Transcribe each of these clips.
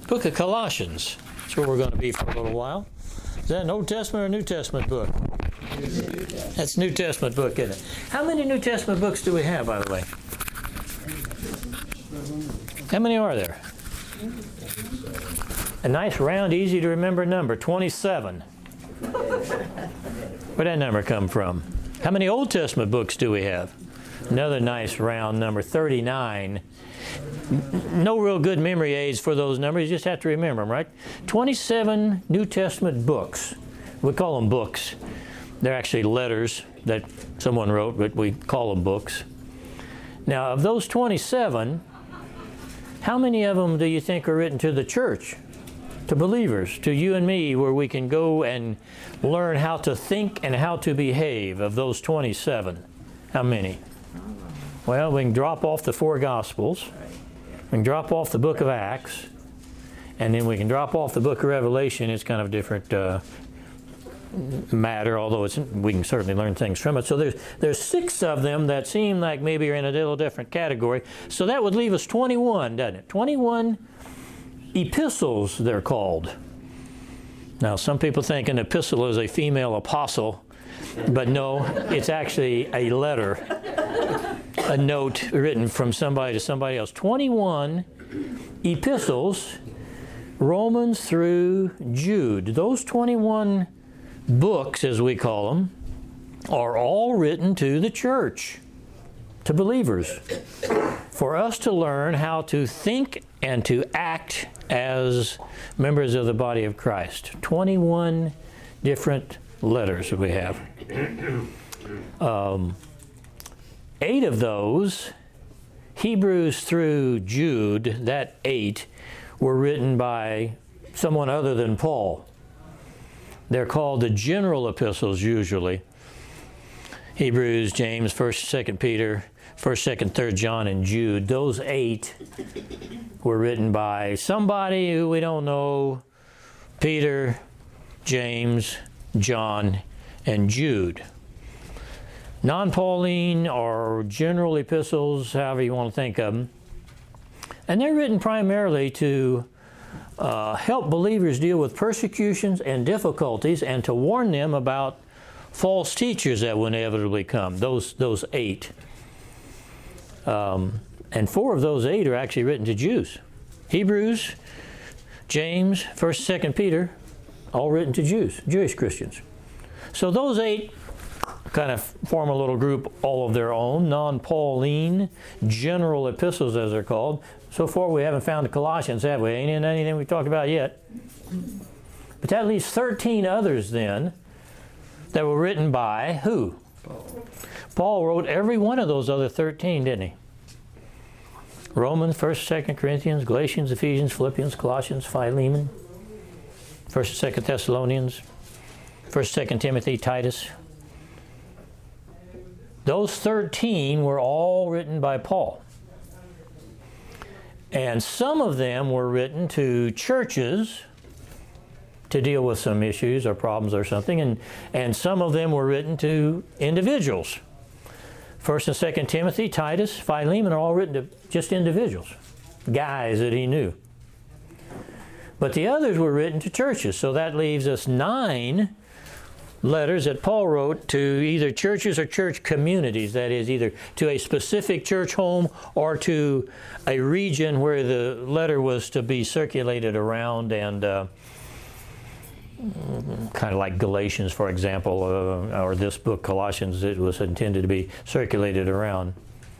Book of Colossians. That's where we're going to be for a little while. Is that an Old Testament or a New Testament book? That's a New Testament book, isn't it? How many New Testament books do we have, by the way? How many are there? A nice, round, easy to remember number, 27. Where'd that number come from? How many Old Testament books do we have? Another nice, round number, 39. No real good memory aids for those numbers. You just have to remember them, right? 27 New Testament books. We call them books. They're actually letters that someone wrote, but we call them books. Now, of those 27, how many of them do you think are written to the church, to believers, to you and me, where we can go and learn how to think and how to behave? Of those 27, how many? Well, we can drop off the 4 Gospels. We can drop off the book of Acts. And then we can drop off the book of Revelation. It's kind of a different matter, although we can certainly learn things from it. So there's 6 of them that seem like maybe are in a little different category. So that would leave us 21, doesn't it? 21 epistles, they're called. Now, some people think an epistle is a female apostle, but no, it's actually a letter, a note written from somebody to somebody else. 21 epistles, Romans through Jude. Those 21 books, as we call them, are all written to the church, to believers, for us to learn how to think and to act as members of the body of Christ. 21 different letters that we have. 8 of those, Hebrews through Jude, that 8, were written by someone other than Paul. They're called the general epistles usually. Hebrews, James, 1st, 2nd Peter, 1st, 2nd, 3rd John, and Jude. Those 8 were written by somebody who we don't know. Peter, James, John, and Jude. Non-Pauline or general epistles, however you want to think of them. And they're written primarily to help believers deal with persecutions and difficulties and to warn them about false teachers that will inevitably come. Those 8. And 4 of those 8 are actually written to Jews. Hebrews, James, 1st, 2nd Peter, all written to Jews, Jewish Christians. So those 8 kind of form a little group all of their own, non-Pauline, general epistles as they're called. So far we haven't found the Colossians, have we? Ain't in anything we've talked about yet. But that leaves 13 others then that were written by who? Paul wrote every one of those other 13, didn't he? Romans, 1st, 2nd Corinthians, Galatians, Ephesians, Philippians, Colossians, Philemon, 1st and 2nd Thessalonians, 1st, 2nd Timothy, Titus. Those 13 were all written by Paul. And some of them were written to churches to deal with some issues or problems or something, and some of them were written to individuals. 1st and 2nd Timothy, Titus, Philemon are all written to just individuals, guys that he knew. But the others were written to churches, so that leaves us 9 letters that Paul wrote to either churches or church communities, that is, either to a specific church home or to a region where the letter was to be circulated around, and kind of like Galatians, for example, or this book, Colossians, it was intended to be circulated around.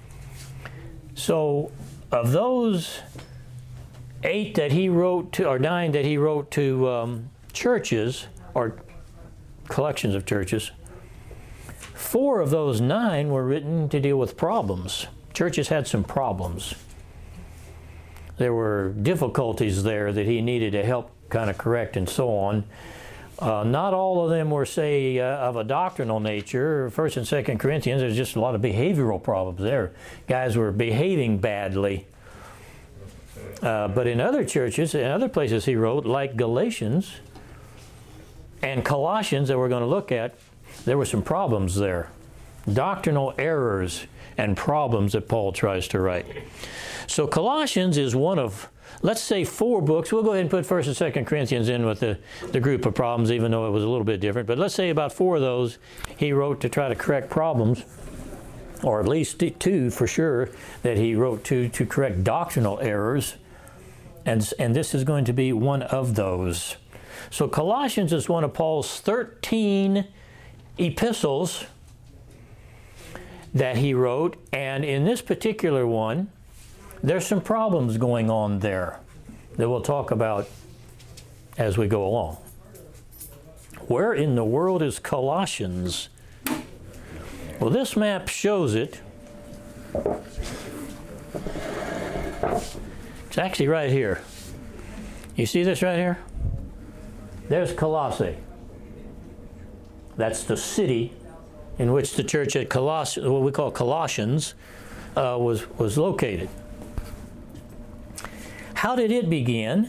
So of those 8 that he wrote to, or 9 that he wrote to churches, or collections of churches, 4 of those 9 were written to deal with problems. Churches had some problems. There were difficulties there that he needed to help kind of correct and so on. Not all of them were, say, of a doctrinal nature. 1st and 2nd Corinthians, there's just a lot of behavioral problems there. Guys were behaving badly. But in other churches, in other places he wrote, like Galatians and Colossians that we're going to look at, there were some problems there. Doctrinal errors and problems that Paul tries to write. So Colossians is one of let's say 4 books. We'll go ahead and put 1st and 2nd Corinthians in with the group of problems, even though it was a little bit different. But let's say about 4 of those he wrote to try to correct problems, or at least 2 for sure that he wrote to correct doctrinal errors. And this is going to be one of those. So Colossians is one of Paul's 13 epistles that he wrote. And in this particular one, there's some problems going on there that we'll talk about as we go along. Where in the world is Colossians? Well, this map shows it. It's actually right here. You see this right here? There's Colossae. That's the city in which the church at Colossae, what we call Colossians, was located. How did it begin?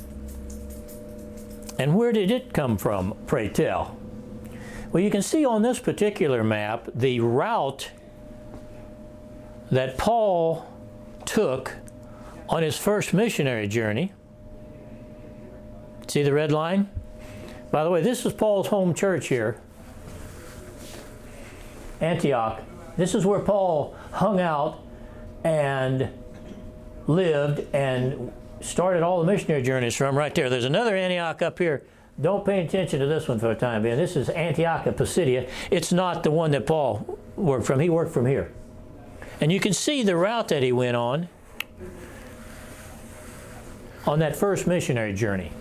And where did it come from, pray tell? Well, you can see on this particular map the route that Paul took on his first missionary journey. See the red line? By the way, this is Paul's home church here, Antioch. This is where Paul hung out and lived and started all the missionary journeys from right there. There's another Antioch up here. Don't pay attention to this one for the time being. This is Antioch of Pisidia. It's not the one that Paul worked from. He worked from here. And you can see the route that he went on that first missionary journey.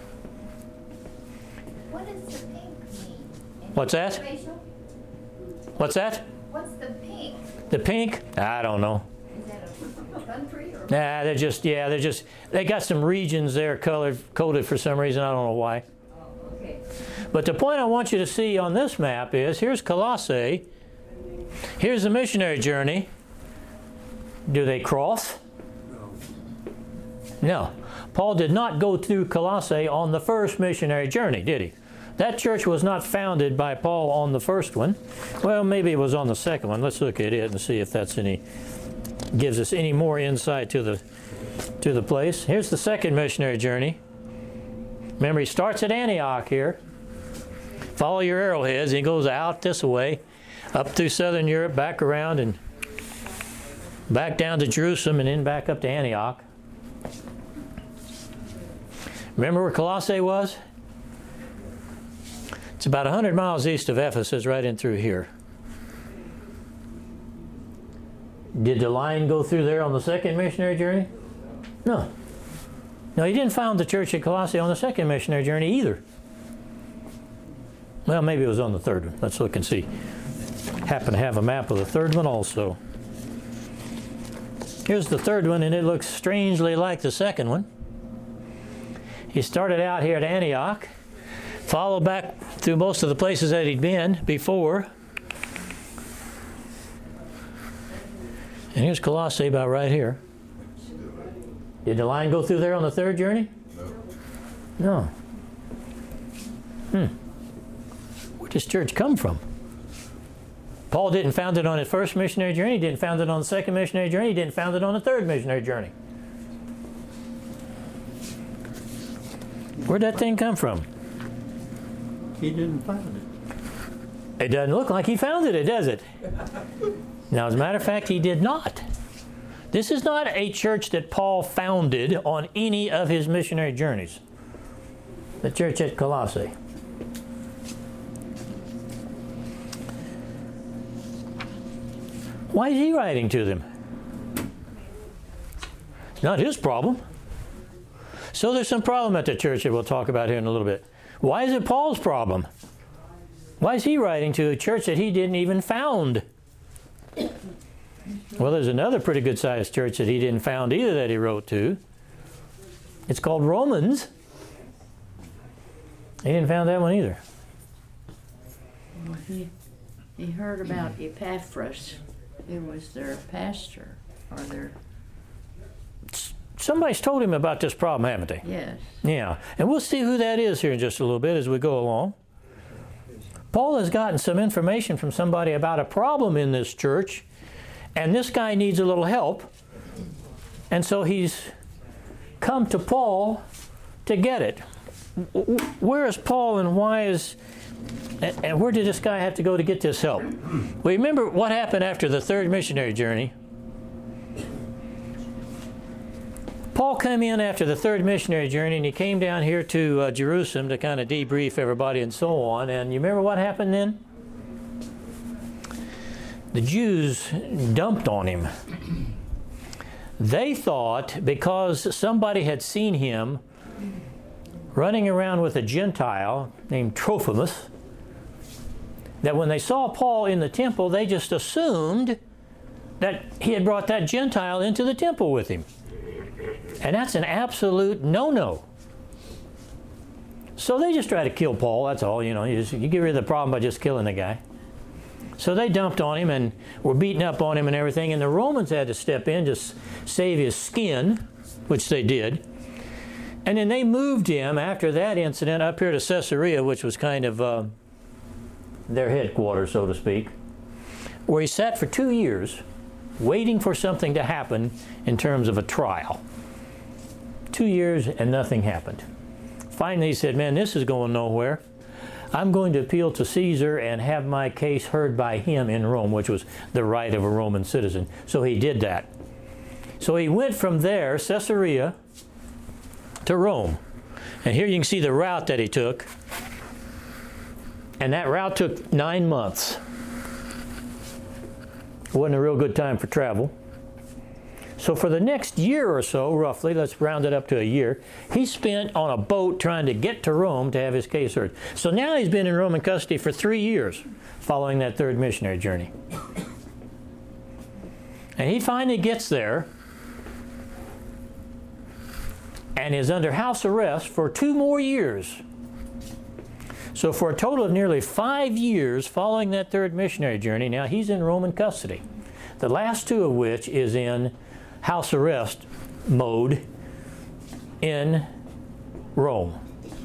What does the pink mean? What's that? Racial? What's that? What's the pink? The pink? I don't know. Is that a country or? Nah, they got some regions there coded for some reason. I don't know why. Oh, okay. But the point I want you to see on this map is, here's Colossae. Here's the missionary journey. Do they cross? No. Paul did not go through Colossae on the first missionary journey, did he? That church was not founded by Paul on the first one. Well, maybe it was on the second one. Let's look at it and see if that's gives us any more insight to the place. Here's the second missionary journey. Remember, he starts at Antioch here. Follow your arrowheads. He goes out this way, up through southern Europe, back around, and back down to Jerusalem, and then back up to Antioch. Remember where Colossae was? It's about 100 miles east of Ephesus, right in through here. Did the line go through there on the second missionary journey? No. No, he didn't found the church at Colossae on the second missionary journey either. Well, maybe it was on the third one. Let's look and see. Happen to have a map of the third one also. Here's the third one, and it looks strangely like the second one. He started out here at Antioch, followed back through most of the places that he'd been before. And here's Colossae about right here. Did the line go through there on the third journey? No. Where does church come from? Paul didn't found it on his first missionary journey. He didn't found it on the second missionary journey. He didn't found it on the third missionary journey. Where'd that thing come from? He didn't find it. It doesn't look like he founded it, does it? Now, as a matter of fact, he did not. This is not a church that Paul founded on any of his missionary journeys. The church at Colossae. Why is he writing to them? It's not his problem. So there's some problem at the church that we'll talk about here in a little bit. Why is it Paul's problem? Why is he writing to a church that he didn't even found? Well, there's another pretty good-sized church that he didn't found either that he wrote to. It's called Romans. He didn't found that one either. Well, he heard about Epaphras. It was their pastor, or their... Somebody's told him about this problem, haven't they? Yes. Yeah, and we'll see who that is here in just a little bit as we go along. Paul has gotten some information from somebody about a problem in this church, and this guy needs a little help. And so he's come to Paul to get it. Where is Paul and and where did this guy have to go to get this help? Well, remember what happened after the third missionary journey. Paul came in after the third missionary journey, and he came down here to Jerusalem to kind of debrief everybody and so on. And you remember what happened then? The Jews dumped on him. They thought because somebody had seen him running around with a Gentile named Trophimus, that when they saw Paul in the temple, they just assumed that he had brought that Gentile into the temple with him. And that's an absolute no-no. So they just try to kill Paul, that's all. You get rid of the problem by just killing the guy. So they dumped on him and were beating up on him and everything, and the Romans had to step in to save his skin, which they did. And then they moved him after that incident up here to Caesarea, which was kind of their headquarters, so to speak, where he sat for 2 years waiting for something to happen in terms of a trial. 2 years and nothing happened. Finally he said, man, this is going nowhere. I'm going to appeal to Caesar and have my case heard by him in Rome, which was the right of a Roman citizen. So he did that. So he went from there, Caesarea, to Rome. And here you can see the route that he took. And that route took 9 months. It wasn't a real good time for travel. So for the next year or so, roughly, let's round it up to a year, he spent on a boat trying to get to Rome to have his case heard. So now he's been in Roman custody for 3 years following that third missionary journey. And he finally gets there and is under house arrest for 2 more years. So for a total of nearly 5 years following that third missionary journey, now he's in Roman custody. The last 2 of which is in house arrest mode in Rome.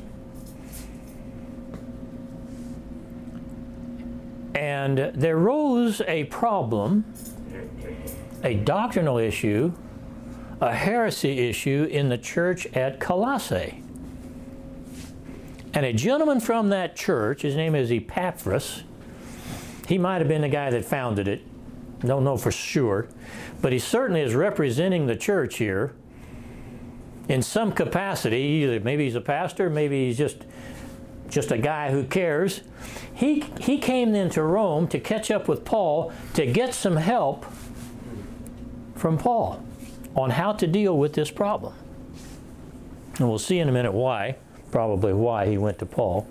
And there rose a problem, a doctrinal issue, a heresy issue in the church at Colossae. And a gentleman from that church, his name is Epaphras, he might have been the guy that founded it, don't know for sure, but he certainly is representing the church here in some capacity. Either maybe he's a pastor, maybe he's just a guy who cares. He came then to Rome to catch up with Paul to get some help from Paul on how to deal with this problem. And we'll see in a minute why, probably why he went to Paul.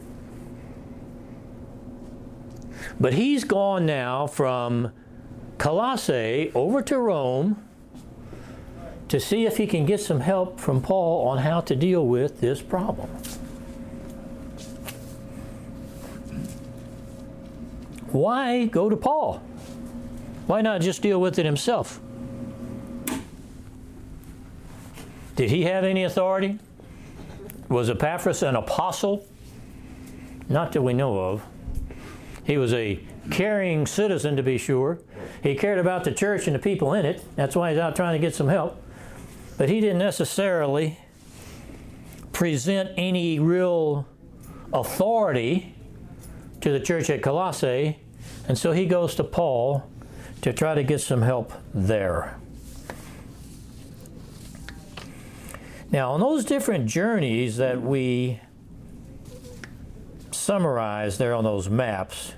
But he's gone now from Colossae over to Rome to see if he can get some help from Paul on how to deal with this problem. Why go to Paul? Why not just deal with it himself? Did he have any authority? Was Epaphras an apostle? Not that we know of. He was a caring citizen, to be sure. He cared about the church and the people in it. That's why he's out trying to get some help. But he didn't necessarily present any real authority to the church at Colossae. And so he goes to Paul to try to get some help there. Now, on those different journeys that we summarize there on those maps,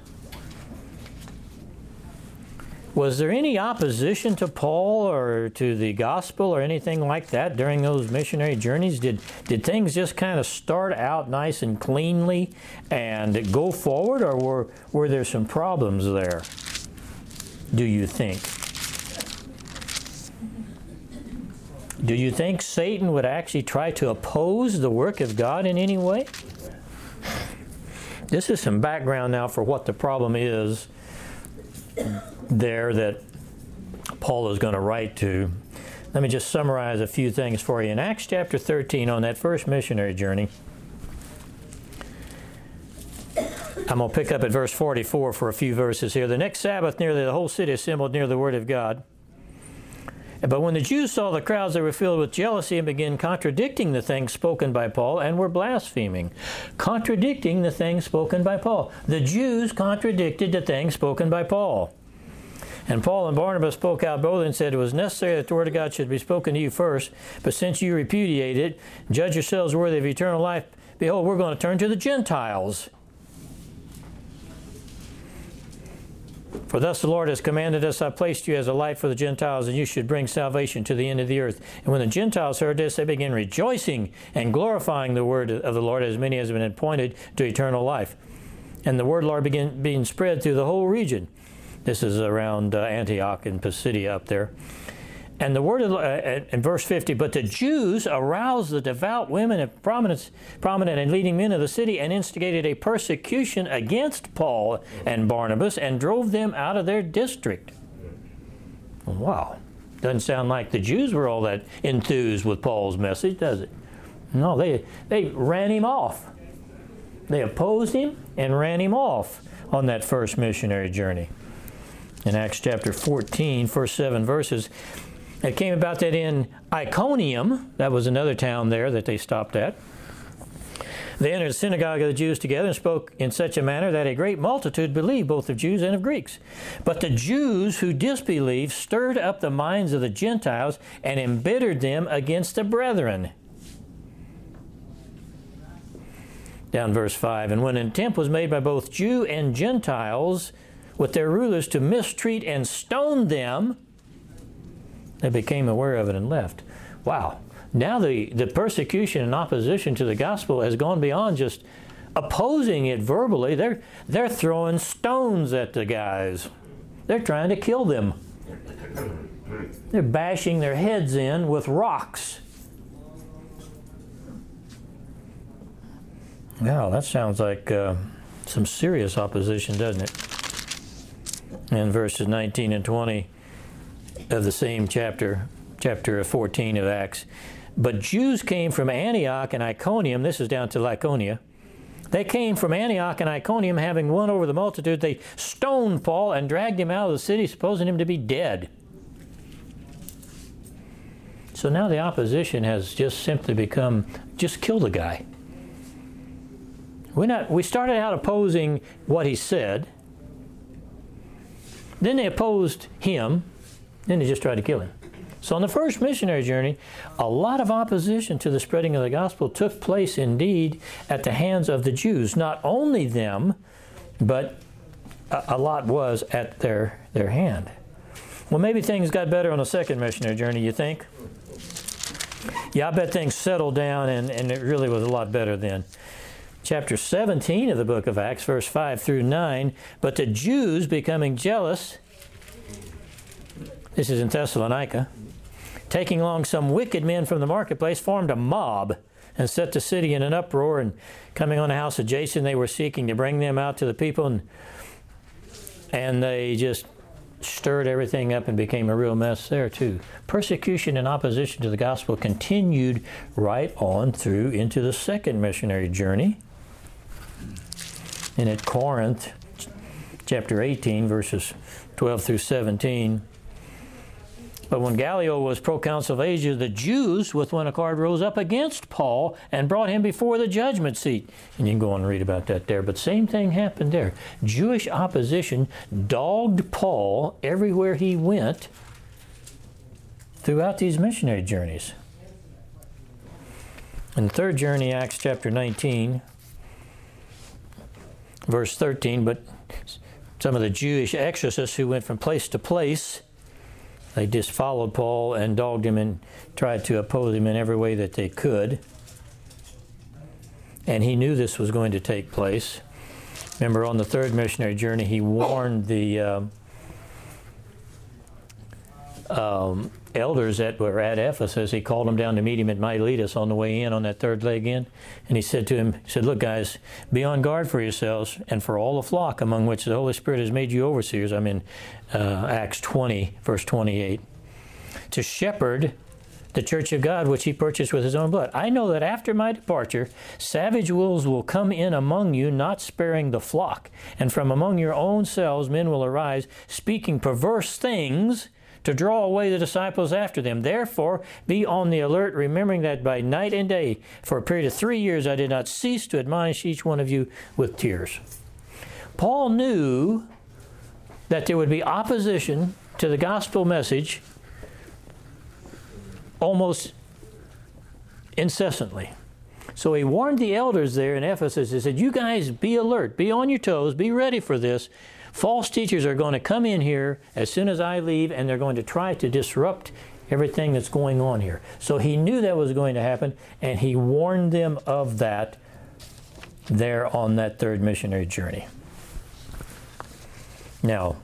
was there any opposition to Paul or to the gospel or anything like that during those missionary journeys? Did things just kind of start out nice and cleanly and go forward, or were there some problems there, do you think? Do you think Satan would actually try to oppose the work of God in any way? This is some background now for what the problem is there that Paul is going to write to. Let me just summarize a few things for you. In Acts chapter 13, on that first missionary journey, I'm going to pick up at verse 44 for a few verses here. The next Sabbath, nearly the whole city assembled near the Word of God. But when the Jews saw the crowds, they were filled with jealousy and began contradicting the things spoken by Paul and were blaspheming. Contradicting the things spoken by Paul. The Jews contradicted the things spoken by Paul. And Paul and Barnabas spoke out boldly and said, it was necessary that the word of God should be spoken to you first, but since you repudiate it, judge yourselves worthy of eternal life. Behold, we're going to turn to the Gentiles. For thus the Lord has commanded us, I placed you as a light for the Gentiles, and you should bring salvation to the end of the earth. And when the Gentiles heard this, they began rejoicing and glorifying the word of the Lord, as many as have been appointed to eternal life. And the word of the Lord began being spread through the whole region. This is around Antioch and Pisidia up there. And the word of in verse 50, but the Jews aroused the devout women and prominent and leading men of the city and instigated a persecution against Paul and Barnabas and drove them out of their district. Wow. Doesn't sound like the Jews were all that enthused with Paul's message, does it? No, they ran him off. They opposed him and ran him off on that first missionary journey. In Acts chapter 14, first 7 verses, it came about that in Iconium, that was another town there that they stopped at, they entered the synagogue of the Jews together and spoke in such a manner that a great multitude believed, both of Jews and of Greeks. But the Jews who disbelieved stirred up the minds of the Gentiles and embittered them against the brethren. Down verse 5, and when an attempt was made by both Jew and Gentiles with their rulers to mistreat and stone them, they became aware of it and left. Wow. Now the persecution and opposition to the gospel has gone beyond just opposing it verbally. They're throwing stones at the guys. They're trying to kill them. They're bashing their heads in with rocks. Wow, that sounds like some serious opposition, doesn't it? In verses 19 and 20 of the same chapter 14 of Acts. But Jews came from Antioch and Iconium, this is down to Lycaonia. They came from Antioch and Iconium, having won over the multitude. They stoned Paul and dragged him out of the city, supposing him to be dead. So now the opposition has just simply become, just kill the guy. We started out opposing what he said. Then they opposed him. Then they just tried to kill him. So on the first missionary journey, a lot of opposition to the spreading of the gospel took place indeed at the hands of the Jews. Not only them, but a lot was at their hand. Well, maybe things got better on the second missionary journey, you think? Yeah, I bet things settled down and it really was a lot better then. Chapter 17 of the book of Acts, verse 5 through 9, but the Jews becoming jealous, this is in Thessalonica, taking along some wicked men from the marketplace, formed a mob and set the city in an uproar, and coming on the house of Jason, they were seeking to bring them out to the people, and they just stirred everything up and became a real mess there too. Persecution and opposition to the gospel continued right on through into the second missionary journey. And at Corinth, chapter 18, verses 12 through 17, but when Gallio was proconsul of Asia, the Jews with one accord rose up against Paul and brought him before the judgment seat. And you can go on and read about that there. But same thing happened there. Jewish opposition dogged Paul everywhere he went throughout these missionary journeys. In the third journey, Acts chapter 19, verse 13, but some of the Jewish exorcists who went from place to place, they just followed Paul and dogged him and tried to oppose him in every way that they could. And he knew this was going to take place. Remember, on the third missionary journey, he warned the elders that were at Ephesus. He called them down to meet him at Miletus on the way in, on that third leg in. And he said to him, he said, look, guys, be on guard for yourselves and for all the flock among which the Holy Spirit has made you overseers. I'm in Acts 20, verse 28. To shepherd the church of God, which he purchased with his own blood. I know that after my departure, savage wolves will come in among you, not sparing the flock. And from among your own selves men will arise, speaking perverse things to draw away the disciples after them. Therefore, be on the alert, remembering that by night and day, for a period of 3 years, I did not cease to admonish each one of you with tears. Paul knew that there would be opposition to the gospel message almost incessantly. So he warned the elders there in Ephesus. He said, you guys be alert, be on your toes, be ready for this. False teachers are going to come in here as soon as I leave, and they're going to try to disrupt everything that's going on here. So he knew that was going to happen, and he warned them of that there on that third missionary journey. Now,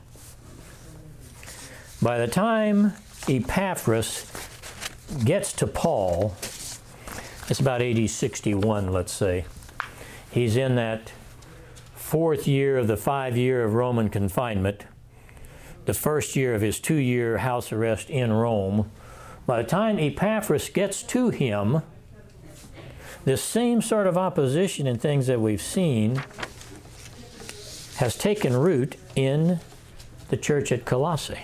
by the time Epaphras gets to Paul, it's about AD 61, let's say. He's in that 4th year of the 5-year of Roman confinement, the 1st year of his 2-year house arrest in Rome. By the time Epaphras gets to him, this same sort of opposition and things that we've seen has taken root in the church at Colossae.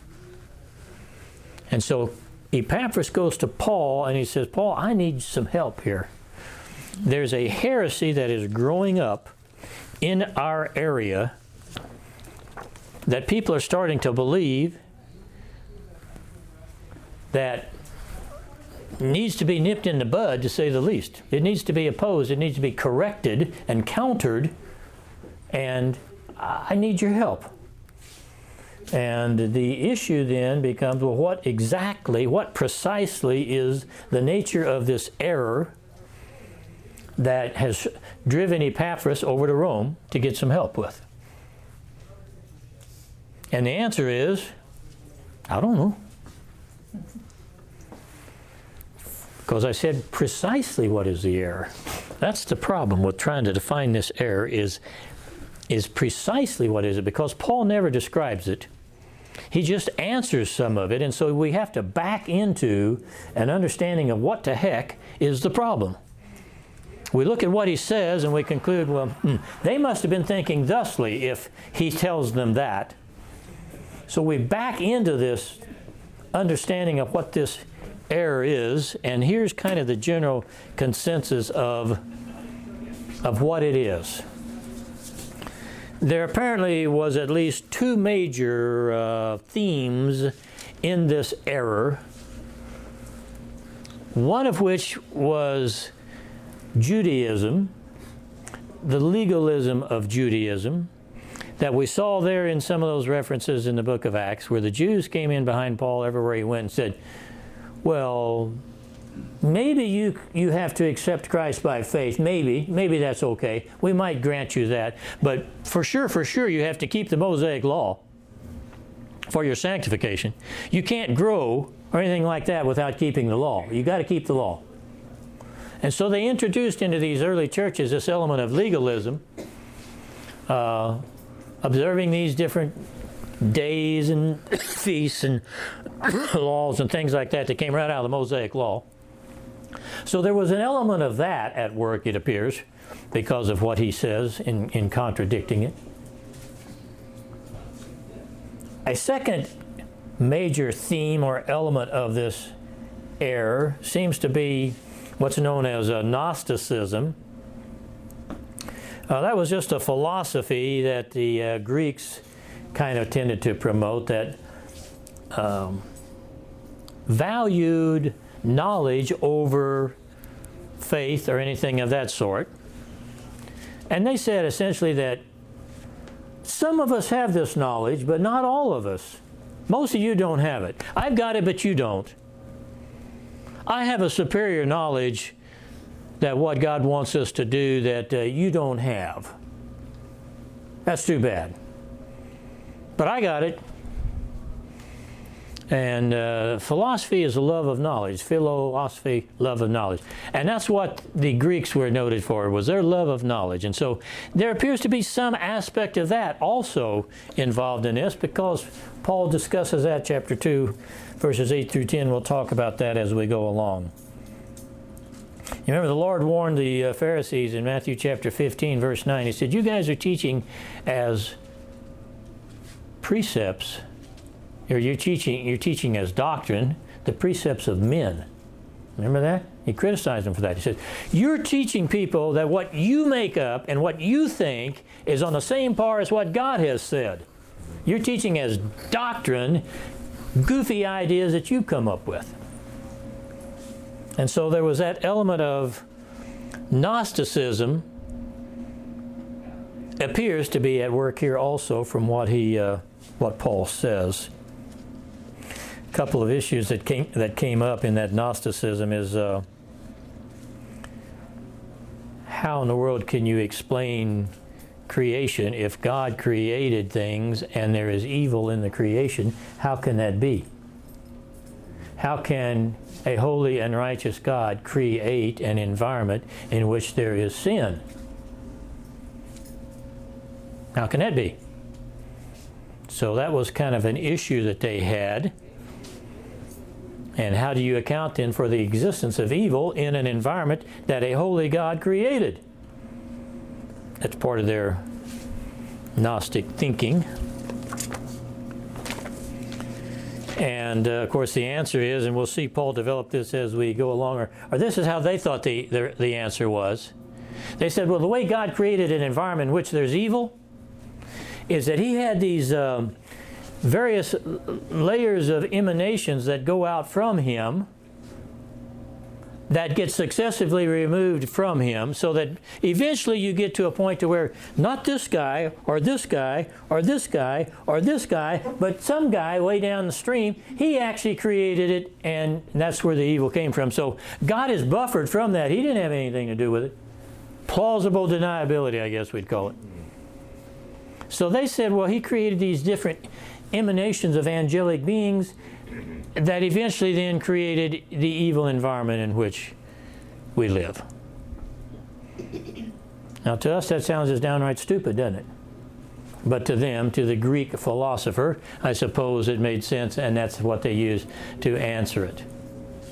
And so Epaphras goes to Paul and he says, Paul, I need some help here. There's a heresy that is growing up in our area that people are starting to believe that needs to be nipped in the bud, to say the least. It needs to be opposed. It needs to be corrected and countered, and I need your help. And the issue then becomes, well, what precisely is the nature of this error that has driven Epaphras over to Rome to get some help with? And the answer is, I don't know. Because I said precisely what is the error. That's the problem with trying to define this error is precisely what is it, because Paul never describes it. He just answers some of it, and so we have to back into an understanding of what the heck is the problem. We look at what he says and we conclude, well, they must have been thinking thusly if he tells them that. So we back into this understanding of what this error is, and here's kind of the general consensus of what it is. There apparently was at least 2 major themes in this error, one of which was Judaism, the legalism of Judaism, that we saw there in some of those references in the book of Acts, where the Jews came in behind Paul everywhere he went and said, well, maybe you have to accept Christ by faith. Maybe that's okay. We might grant you that. But for sure, you have to keep the Mosaic law for your sanctification. You can't grow or anything like that without keeping the law. You got to keep the law. And so they introduced into these early churches this element of legalism, observing these different days and feasts and laws and things like that came right out of the Mosaic law. So there was an element of that at work, it appears, because of what he says in contradicting it. A second major theme or element of this error seems to be what's known as Gnosticism. That was just a philosophy that the Greeks kind of tended to promote that valued knowledge over faith or anything of that sort. And they said essentially that some of us have this knowledge, but not all of us. Most of you don't have it. I've got it, but you don't. I have a superior knowledge that what God wants us to do that you don't have. That's too bad. But I got it. And philosophy is a love of knowledge. Philosophy, love of knowledge. And that's what the Greeks were noted for, was their love of knowledge. And so there appears to be some aspect of that also involved in this, because Paul discusses that, chapter 2, verses 8 through 10. We'll talk about that as we go along. You remember the Lord warned the Pharisees in Matthew chapter 15, verse 9. He said, you guys are teaching as precepts You're teaching as doctrine the precepts of men. Remember that? He criticized them for that. He said, you're teaching people that what you make up and what you think is on the same par as what God has said. You're teaching as doctrine goofy ideas that you've come up with. And so there was that element of Gnosticism appears to be at work here also from what Paul says. A couple of issues that came up in that Gnosticism is how in the world can you explain creation if God created things and there is evil in the creation? How can that be? How can a holy and righteous God create an environment in which there is sin? How can that be? So that was kind of an issue that they had. And how do you account then for the existence of evil in an environment that a holy God created? That's part of their Gnostic thinking. And of course the answer is, and we'll see Paul develop this as we go along, or this is how they thought the answer was. They said, well, the way God created an environment in which there's evil is that He had these various layers of emanations that go out from Him that get successively removed from Him, so that eventually you get to a point to where not this guy or this guy or this guy or this guy, but some guy way down the stream, he actually created it, and that's where the evil came from. So God is buffered from that. He didn't have anything to do with it. Plausible deniability, I guess we'd call it. So they said, well, He created these different emanations of angelic beings that eventually then created the evil environment in which we live. Now to us that sounds as downright stupid, doesn't it? But to them, to the Greek philosopher, I suppose it made sense, and that's what they used to answer it.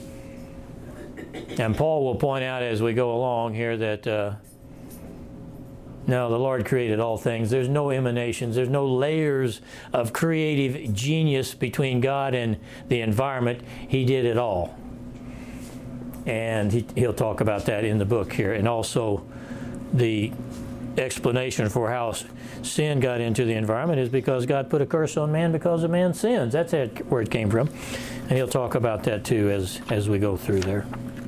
And Paul will point out as we go along here that no, the Lord created all things. There's no emanations. There's no layers of creative genius between God and the environment. He did it all. And he'll talk about that in the book here. And also the explanation for how sin got into the environment is because God put a curse on man because of man's sins. That's where it came from. And he'll talk about that too as we go through there.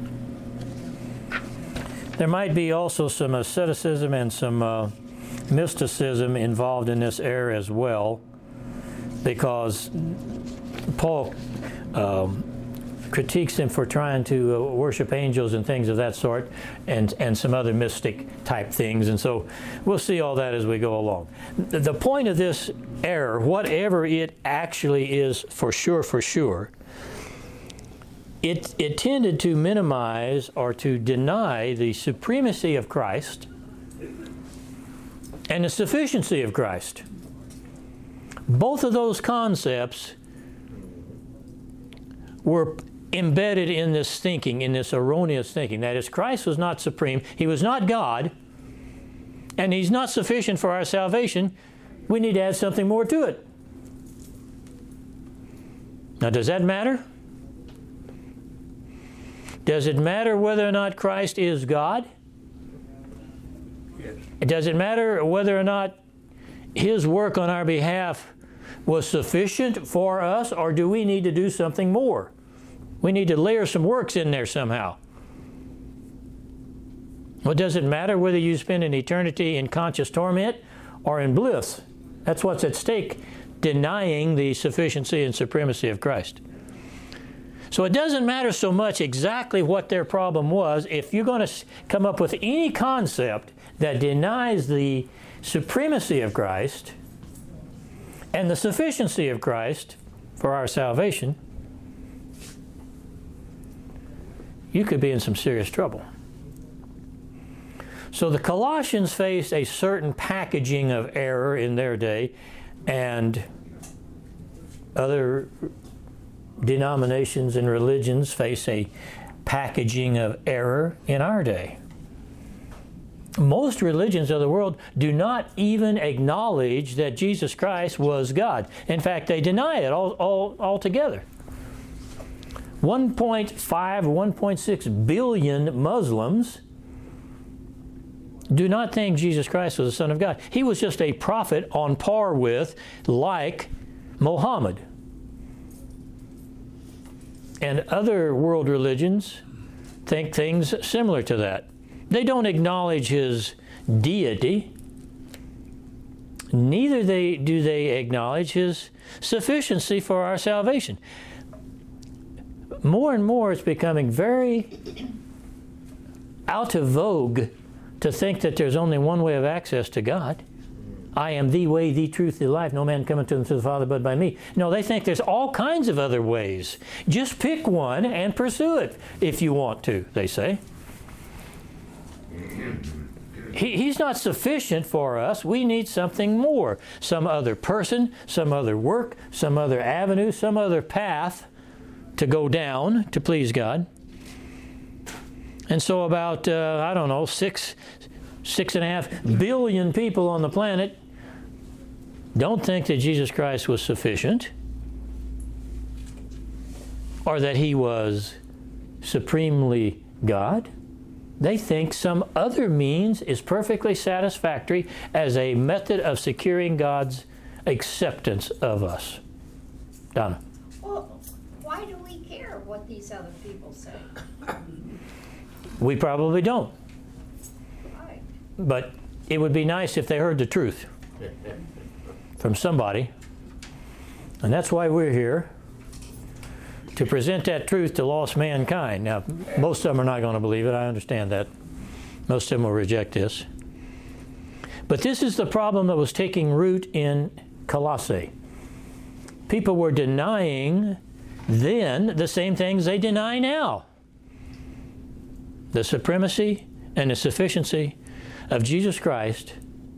There might be also some asceticism and some mysticism involved in this error as well, because Paul critiques them for trying to worship angels and things of that sort, and some other mystic type things. And so we'll see all that as we go along. The point of this error, whatever it actually is for sure, it tended to minimize or to deny the supremacy of Christ and the sufficiency of Christ. Both of those concepts were embedded in this thinking, in this erroneous thinking. That is, Christ was not supreme, He was not God, and He's not sufficient for our salvation. We need to add something more to it. Now, does that matter? Does it matter whether or not Christ is God? Yes. Does it matter whether or not His work on our behalf was sufficient for us, or do we need to do something more? We need to layer some works in there somehow. Well, does it matter whether you spend an eternity in conscious torment or in bliss? That's what's at stake, denying the sufficiency and supremacy of Christ. So it doesn't matter so much exactly what their problem was. If you're going to come up with any concept that denies the supremacy of Christ and the sufficiency of Christ for our salvation, you could be in some serious trouble. So the Colossians faced a certain packaging of error in their day, and other denominations and religions face a packaging of error in our day. most religions of the world do not even acknowledge that Jesus Christ was God. In fact, they deny it altogether. 1.5 or 1.6 billion Muslims do not think Jesus Christ was the Son of God. He was just a prophet on par with, like, Muhammad. And other world religions think things similar to that. They don't acknowledge his deity. Neither do they acknowledge his sufficiency for our salvation. More and more it's becoming very out of vogue to think that there's only one way of access to God. I am the way, the truth, the life. No man cometh to the Father but by me. No, they think there's all kinds of other ways. Just pick one and pursue it if you want to, they say. He's not sufficient for us. We need something more. Some other person, some other work, some other avenue, some other path to go down to please God. And so about, 6.5 billion people on the planet don't think that Jesus Christ was sufficient, or that he was supremely God. They think some other means is perfectly satisfactory as a method of securing God's acceptance of us. Donna. Well, why do we care what these other people say? We probably don't. Right. But it would be nice if they heard the truth from somebody. And that's why we're here, to present that truth to lost mankind. Now, most of them are not going to believe it. I understand that. Most of them will reject this. But this is the problem that was taking root in Colossae. People were denying then the same things they deny now. The supremacy and the sufficiency of Jesus Christ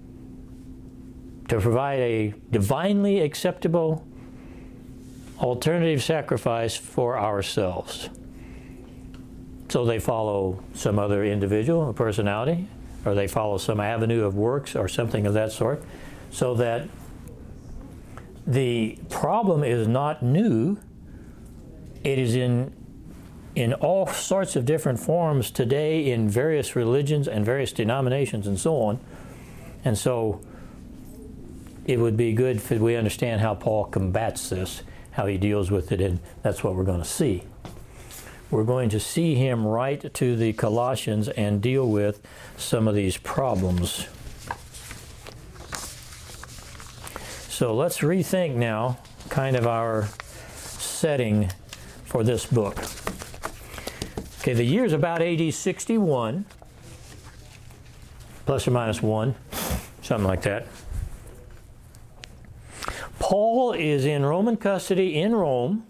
to provide a divinely acceptable alternative sacrifice for ourselves. So they follow some other individual, a personality, or they follow some avenue of works or something of that sort, so that the problem is not new. It is in all sorts of different forms today in various religions and various denominations and so on. And so it would be good if we understand how Paul combats this, how he deals with it, and that's what we're going to see. We're going to see him write to the Colossians and deal with some of these problems. So let's rethink now kind of our setting for this book. Okay, the year's about AD 61, plus or minus 1, something like that. Paul is in Roman custody in Rome,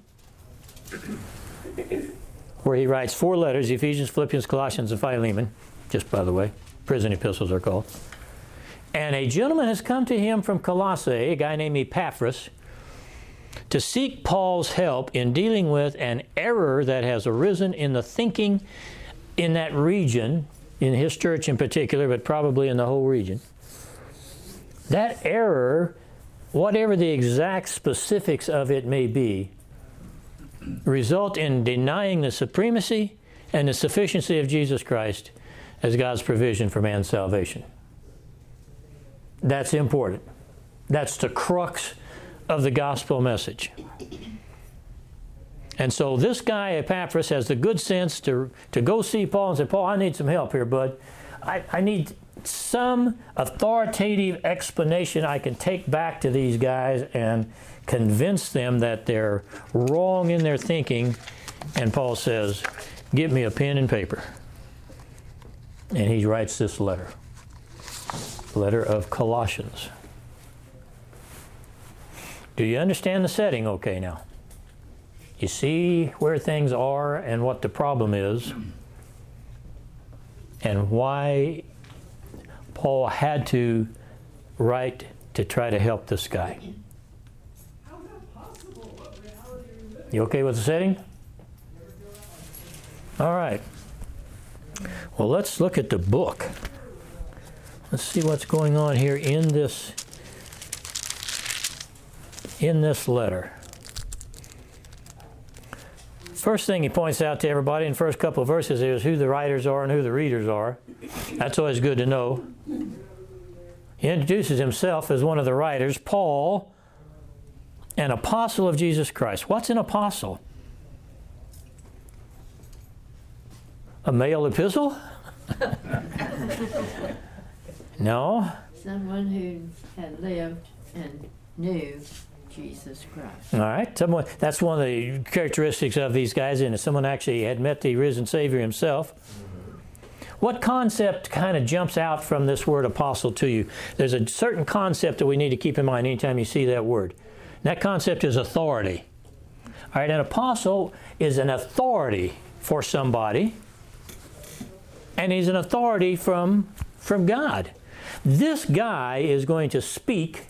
where he writes 4 letters, Ephesians, Philippians, Colossians, and Philemon, just by the way. Prison epistles are called. And a gentleman has come to him from Colossae, a guy named Epaphras, to seek Paul's help in dealing with an error that has arisen in the thinking in that region, in his church in particular, but probably in the whole region. That error, whatever the exact specifics of it may be, result in denying the supremacy and the sufficiency of Jesus Christ as God's provision for man's salvation. That's important. That's the crux of the gospel message. And so this guy, Epaphras, has the good sense to go see Paul and say, Paul, I need some help here, bud. I need some authoritative explanation I can take back to these guys and convince them that they're wrong in their thinking. And Paul says, give me a pen and paper. And he writes this letter of Colossians. Do you understand the setting okay now? You see where things are and what the problem is, and why Paul had to write to try to help this guy. You okay with the setting? All right. Well, let's look at the book. Let's see what's going on here in this letter. First thing he points out to everybody in the first couple of verses is who the writers are and who the readers are. That's always good to know. He introduces himself as one of the writers, Paul, an apostle of Jesus Christ. What's an apostle? A male epistle? No. Someone who had lived and knew Jesus Christ. All right. That's one of the characteristics of these guys, and someone actually had met the risen Savior himself. What concept kind of jumps out from this word apostle to you? There's a certain concept that we need to keep in mind anytime you see that word. And that concept is authority. All right, an apostle is an authority for somebody, and he's an authority from God. This guy is going to speak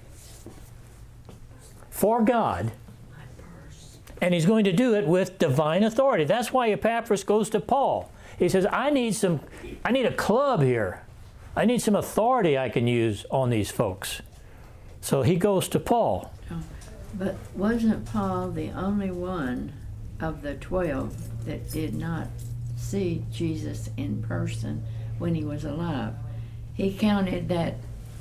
for God, and he's going to do it with divine authority. That's why Epaphras goes to Paul. He says, I need a club here. I need some authority I can use on these folks. So he goes to Paul. But wasn't Paul the only one of the 12 that did not see Jesus in person when he was alive? He counted that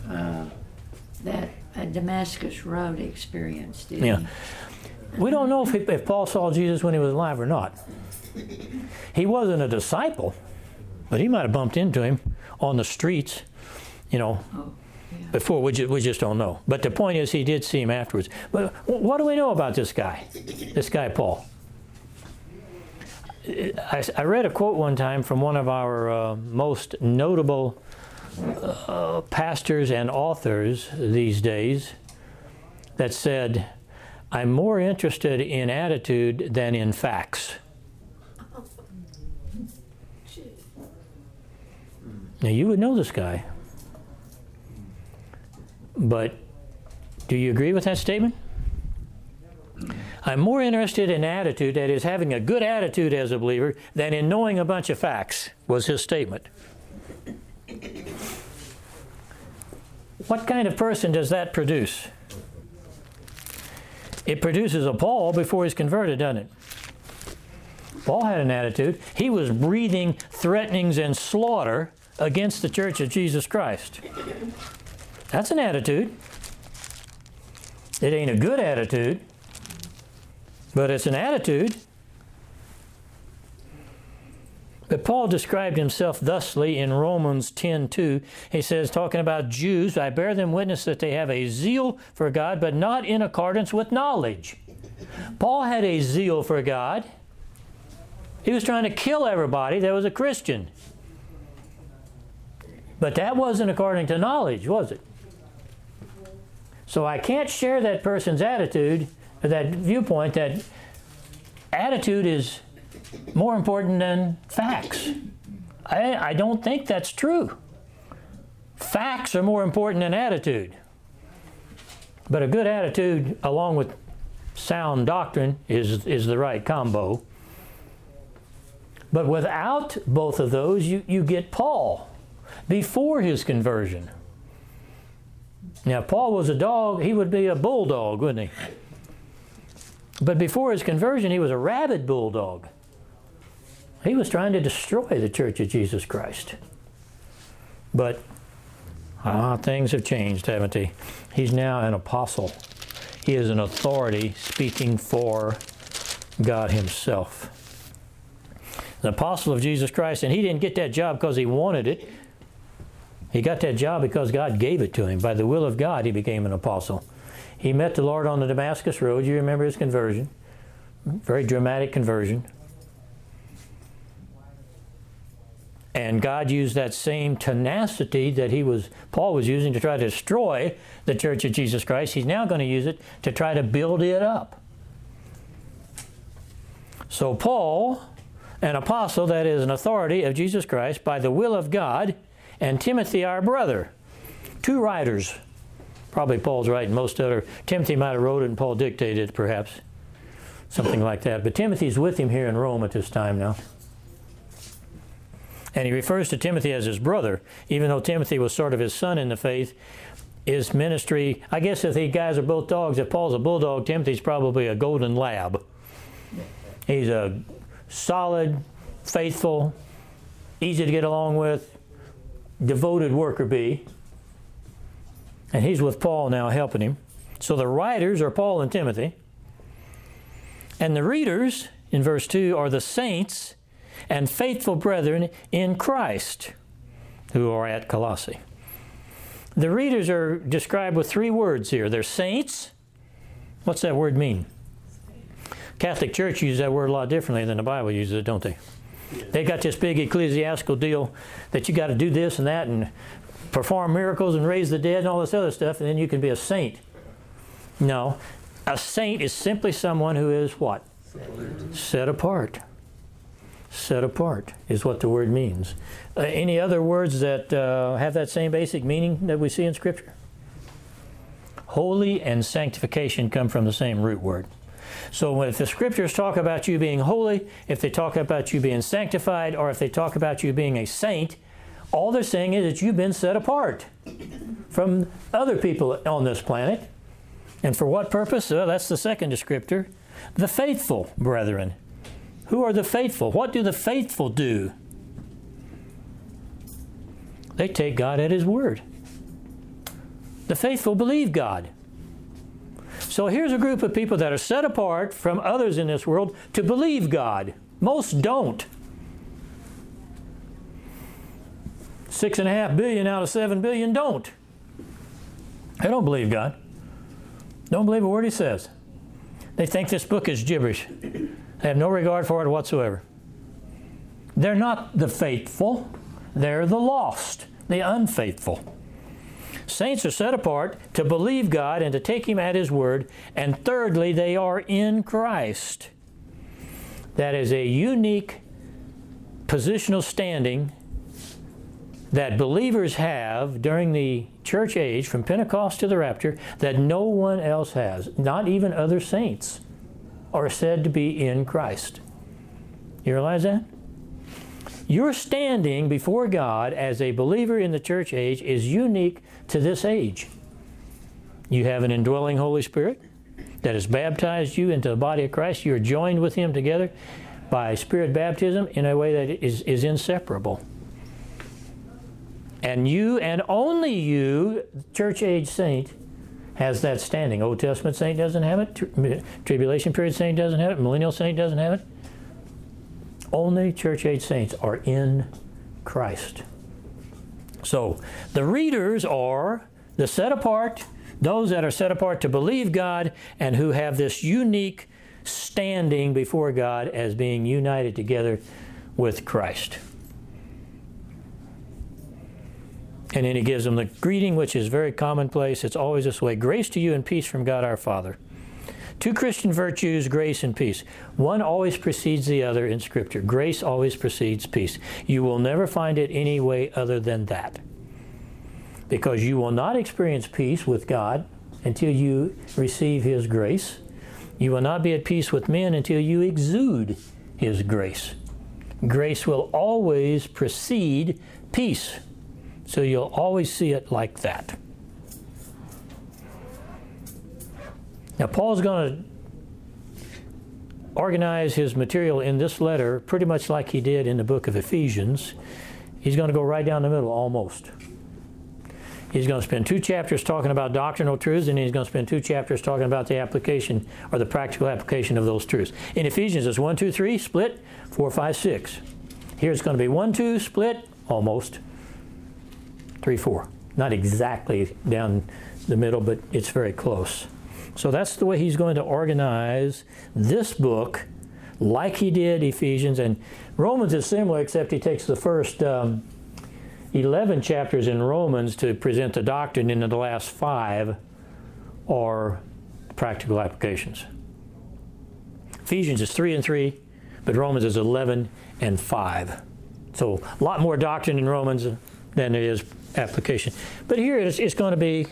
Damascus Road experience, didn't Yeah. he? We don't know if Paul saw Jesus when he was alive or not. He wasn't a disciple, but he might have bumped into him on the streets, before. We just don't know. But the point is, he did see him afterwards. But what do we know about this guy Paul? I read a quote one time from one of our most notable pastors and authors these days that said, I'm more interested in attitude than in facts. Now, you would know this guy. But do you agree with that statement? I'm more interested in attitude, that is, having a good attitude as a believer, than in knowing a bunch of facts, was his statement. What kind of person does that produce? It produces a Paul before he's converted, doesn't it? Paul had an attitude. He was breathing threatenings and slaughter against the Church of Jesus Christ. That's an attitude. It ain't a good attitude, but it's an attitude. But Paul described himself thusly in Romans 10:2. He says, talking about Jews, I bear them witness that they have a zeal for God, but not in accordance with knowledge. Paul had a zeal for God. He was trying to kill everybody that was a Christian. But that wasn't according to knowledge, was it? So I can't share that person's attitude, that viewpoint, that attitude is more important than facts. I don't think that's true. Facts are more important than attitude. But a good attitude, along with sound doctrine, is the right combo. But without both of those, you get Paul before his conversion. Now, if Paul was a dog, he would be a bulldog, wouldn't he? But before his conversion, he was a rabid bulldog. He was trying to destroy the Church of Jesus Christ. But things have changed, haven't they? He's now an apostle. He is an authority speaking for God himself. An apostle of Jesus Christ, and he didn't get that job because he wanted it. He got that job because God gave it to him. By the will of God, he became an apostle. He met the Lord on the Damascus Road. You remember his conversion. Very dramatic conversion. And God used that same tenacity that Paul was using to try to destroy the Church of Jesus Christ. He's now going to use it to try to build it up. So Paul, an apostle, that is an authority of Jesus Christ by the will of God, and Timothy, our brother, two writers. Probably Paul's writing most of it. Timothy might have wrote it and Paul dictated it, perhaps. Something like that. But Timothy's with him here in Rome at this time now. And he refers to Timothy as his brother, even though Timothy was sort of his son in the faith. His ministry, I guess if these guys are both dogs, if Paul's a bulldog, Timothy's probably a golden lab. He's a solid, faithful, easy to get along with, devoted worker bee. And he's with Paul now helping him. So the writers are Paul and Timothy. And the readers, in verse 2, are the saints and faithful brethren in Christ who are at Colossae. The readers are described with 3 words here. They're saints. What's that word mean? Catholic Church uses that word a lot differently than the Bible uses it, don't they? They got this big ecclesiastical deal that you got to do this and that and perform miracles and raise the dead and all this other stuff, and then you can be a saint. No. A saint is simply someone who is what? Set apart. Set apart is what the word means. Any other words that have that same basic meaning that we see in Scripture? Holy and sanctification come from the same root word. So if the Scriptures talk about you being holy, if they talk about you being sanctified, or if they talk about you being a saint, all they're saying is that you've been set apart from other people on this planet. And for what purpose? Well, that's the second descriptor. The faithful brethren. Who are the faithful? What do the faithful do? They take God at His word. The faithful believe God. So here's a group of people that are set apart from others in this world to believe God. Most don't. 6.5 billion out of 7 billion don't. They don't believe God. Don't believe a word He says. They think this book is gibberish. They have no regard for it whatsoever. They're not the faithful. They're the lost, the unfaithful. Saints are set apart to believe God and to take Him at His word. And thirdly, they are in Christ. That is a unique positional standing that believers have during the church age, from Pentecost to the rapture, that no one else has. Not even other saints are said to be in Christ. You realize that? Your standing before God as a believer in the church age is unique to this age. You have an indwelling Holy Spirit that has baptized you into the body of Christ. You are joined with Him together by Spirit baptism in a way that is inseparable. And you, and only you, church age saint, has that standing. Old Testament saint doesn't have it. Tribulation period saint doesn't have it. Millennial saint doesn't have it. Only church age saints are in Christ. So the readers are the set apart, those that are set apart to believe God and who have this unique standing before God as being united together with Christ. And then he gives them the greeting, which is very commonplace. It's always this way. Grace to you and peace from God our Father. 2 Christian virtues, grace and peace. One always precedes the other in Scripture. Grace always precedes peace. You will never find it any way other than that. Because you will not experience peace with God until you receive His grace. You will not be at peace with men until you exude His grace. Grace will always precede peace. So you'll always see it like that. Now Paul's going to organize his material in this letter pretty much like he did in the book of Ephesians. He's going to go right down the middle almost. He's going to spend 2 chapters talking about doctrinal truths, and he's going to spend 2 chapters talking about the application or the practical application of those truths. In Ephesians it's 1, 2, 3, split, 4, 5, 6. Here it's going to be 1, 2, split, almost. 3, 4. Not exactly down the middle, but it's very close. So that's the way he's going to organize this book, like he did Ephesians. And Romans is similar, except he takes the first 11 chapters in Romans to present the doctrine, and the last 5 are practical applications. Ephesians is 3 and 3, but Romans is 11 and 5. So a lot more doctrine in Romans than there is application. But here it's going to be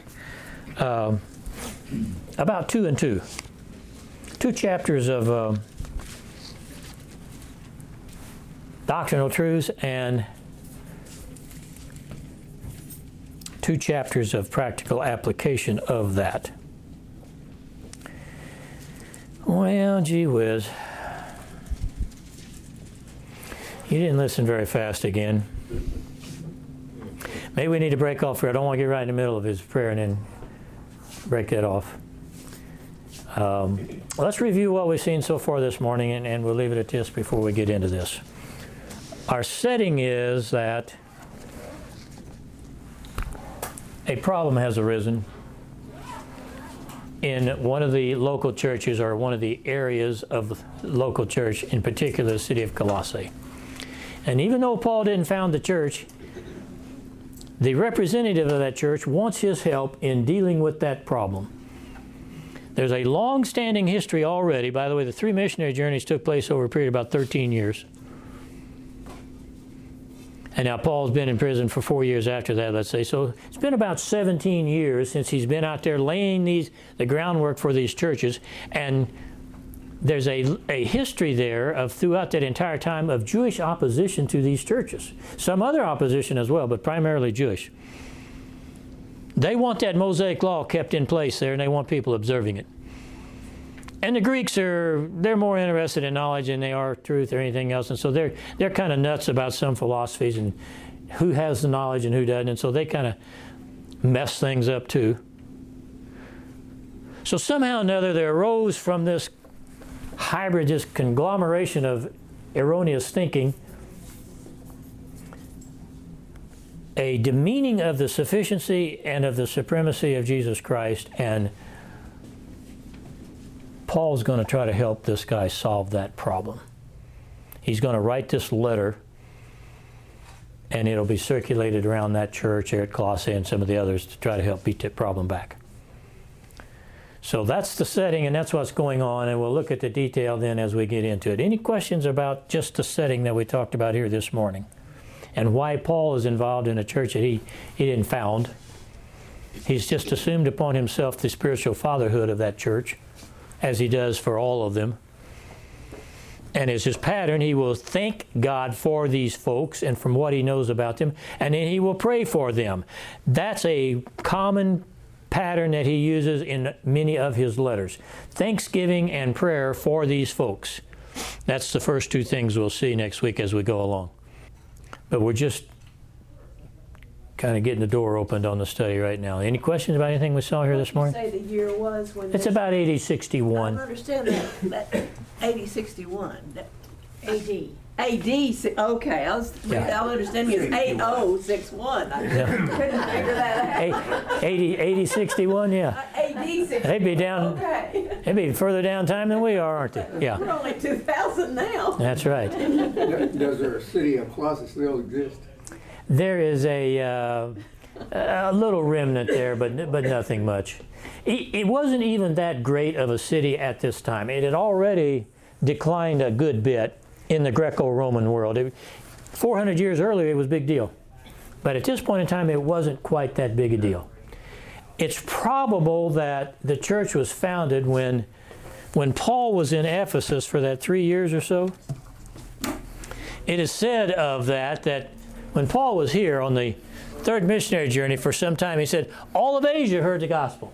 about 2 and 2. 2 chapters of doctrinal truths and 2 chapters of practical application of that. Well, gee whiz. You didn't listen very fast again. Maybe we need to break off here. I don't want to get right in the middle of his prayer and then break that off. Let's review what we've seen so far this morning, and we'll leave it at this before we get into this. Our setting is that a problem has arisen in one of the local churches, or one of the areas of the local church, in particular the city of Colossae. And even though Paul didn't found the church, the representative of that church wants his help in dealing with that problem. There's a long-standing history already. By the way, the 3 missionary journeys took place over a period of about 13 years. And now Paul's been in prison for 4 years after that, let's say. So it's been about 17 years since he's been out there laying the groundwork for these churches. And there's a history there of, throughout that entire time, of Jewish opposition to these churches. Some other opposition as well, but primarily Jewish. They want that Mosaic law kept in place there, and they want people observing it. And the Greeks they're more interested in knowledge than they are truth or anything else, and so they're kind of nuts about some philosophies and who has the knowledge and who doesn't, and so they kind of mess things up too. So somehow or another there arose from this hybrid, this conglomeration of erroneous thinking, a demeaning of the sufficiency and of the supremacy of Jesus Christ, and Paul's going to try to help this guy solve that problem. He's going to write this letter, and it'll be circulated around that church here at Colossae and some of the others to try to help beat that problem back. So that's the setting, and that's what's going on, and we'll look at the detail then as we get into it. Any questions about just the setting that we talked about here this morning, and why Paul is involved in a church that he didn't found? He's just assumed upon himself the spiritual fatherhood of that church, as he does for all of them. And as his pattern, he will thank God for these folks and from what he knows about them, and then he will pray for them. That's a common pattern that he uses in many of his letters. Thanksgiving and prayer for these folks. That's the first 2 things we'll see next week as we go along. But we're just kind of getting the door opened on the study right now. Any questions about anything we saw here this morning? What did you say the year was when It's about AD 61. I understand that 8061. AD. AD, okay, I was understanding it's 8061. I couldn't figure that out. 80 61, yeah. AD 61. They'd be down, Okay. they'd be further down time than we are, aren't they? Yeah, We're only 2000 now. that's right. Does our city of Colossae still exist? There is a little remnant there, but nothing much. It wasn't even that great of a city at this time. It had already declined a good bit in the Greco-Roman world. 400 years earlier, it was a big deal. But at this point in time, it wasn't quite that big a deal. It's probable that the church was founded when Paul was in Ephesus for that 3 years or so. It is said of that when Paul was here on the 3rd missionary journey for some time, he said, all of Asia heard the gospel.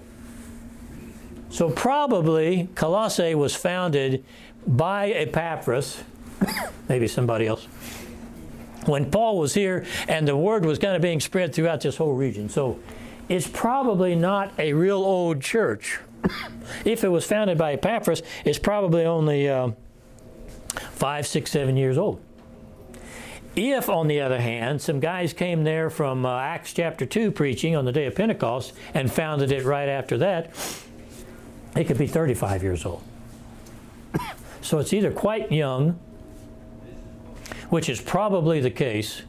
So probably Colossae was founded by Epaphras, maybe somebody else, when Paul was here and the word was kind of being spread throughout this whole region. So it's probably not a real old church. If it was founded by Epaphras, it's probably only 5, 6, 7 years old. If, on the other hand, some guys came there from Acts chapter 2 preaching on the day of Pentecost and founded it right after that, it could be 35 years old. So it's either quite young, which is probably the case,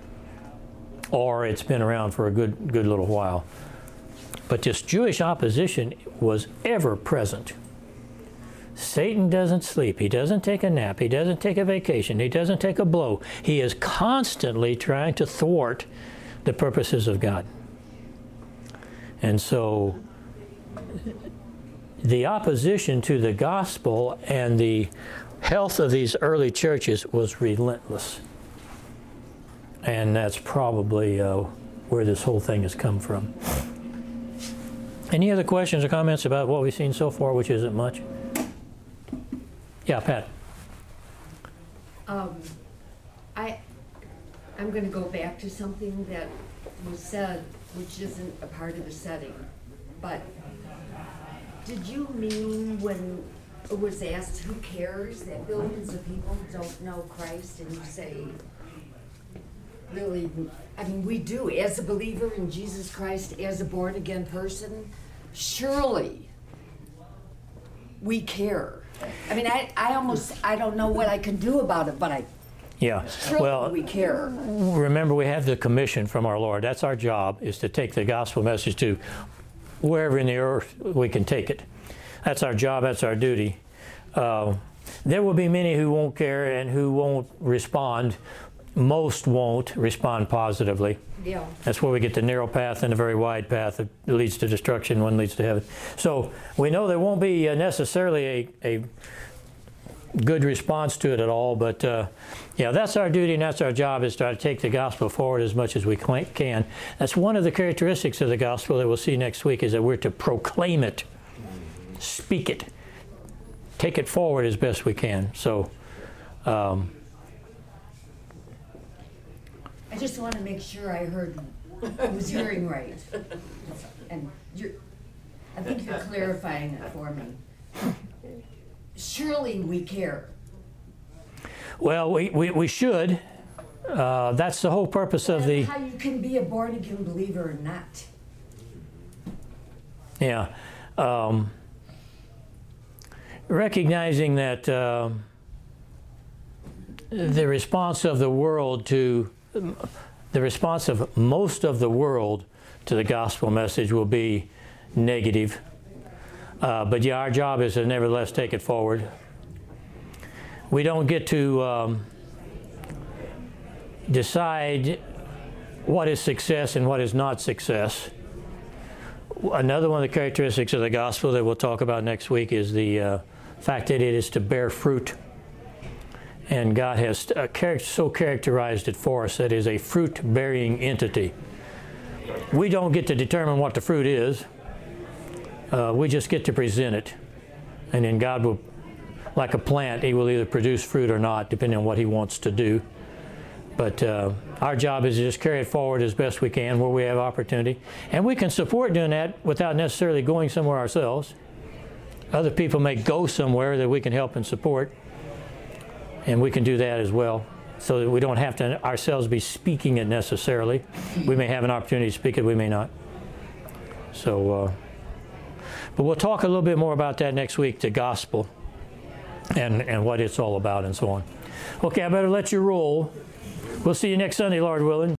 or it's been around for a good little while. But this Jewish opposition was ever present. Satan doesn't sleep. He doesn't take a nap. He doesn't take a vacation. He doesn't take a blow. He is constantly trying to thwart the purposes of God. And so the opposition to the gospel and the health of these early churches was relentless. And that's probably where this whole thing has come from. Any other questions or comments about what we've seen so far, which isn't much? Yeah, Pat. I'm going to go back to something that was said, which isn't a part of the setting. But did you mean when it was asked who cares that billions of people don't know Christ, and you say, really, I mean, we do, as a believer in Jesus Christ, as a born-again person, surely we care. I mean, I don't know what I can do about it, but Yeah, surely well, we care. remember we have the commission from our Lord. That's our job, is to take the gospel message to wherever in the earth we can take it. That's our job, that's our duty. There will be many who won't care and who won't respond. Most won't respond positively. Yeah. That's where we get the narrow path and the very wide path that leads to destruction, one leads to heaven. So we know there won't be necessarily a good response to it at all, but yeah, that's our duty and that's our job, is to try to take the gospel forward as much as we can. That's one of the characteristics of the gospel that we'll see next week, is that we're to proclaim it, speak it, take it forward as best we can. So I just want to make sure I was hearing right. And I think you're clarifying it for me. Surely we care. well, we should. That's the whole purpose of the... How you can be a born-again believer or not. Yeah. Recognizing that the response of the world to... the response of most of the world to the gospel message will be negative. But yeah, our job is to nevertheless take it forward. We don't get to decide what is success and what is not success. Another one of the characteristics of the gospel that we'll talk about next week is the fact that it is to bear fruit. And God has so characterized it for us that it is a fruit-bearing entity. We don't get to determine what the fruit is. We just get to present it. And then God will, like a plant, He will either produce fruit or not, depending on what He wants to do. But our job is to just carry it forward as best we can where we have opportunity. And we can support doing that without necessarily going somewhere ourselves. Other people may go somewhere that we can help and support. And we can do that as well, so that we don't have to ourselves be speaking it necessarily. We may have an opportunity to speak it, we may not. So, but we'll talk a little bit more about that next week, the gospel, and what it's all about and so on. Okay, I better let you roll. We'll see you next Sunday, Lord willing.